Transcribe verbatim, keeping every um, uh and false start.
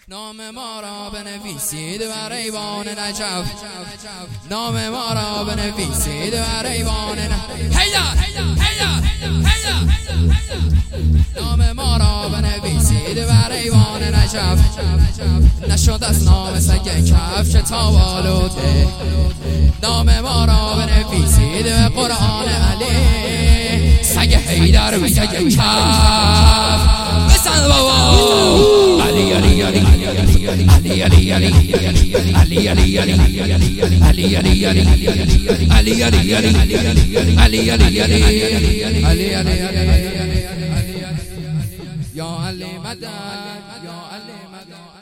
نام ما را بنویسید بر ایوان نجف، نام ما را بنویسید بر ایوان نجف. هیا هیا هیا نام ما را بنویسید بر ایوان نجف. نشد از نام سگ کفش تا آلوده، نام ما را بنویسید به قرآن علی. سگ حیدر و سگ کف بسن بابا. علی علی علی علی علی علی علی علی علی علی علی علی علی علی یا علی مدد یا علی مدد.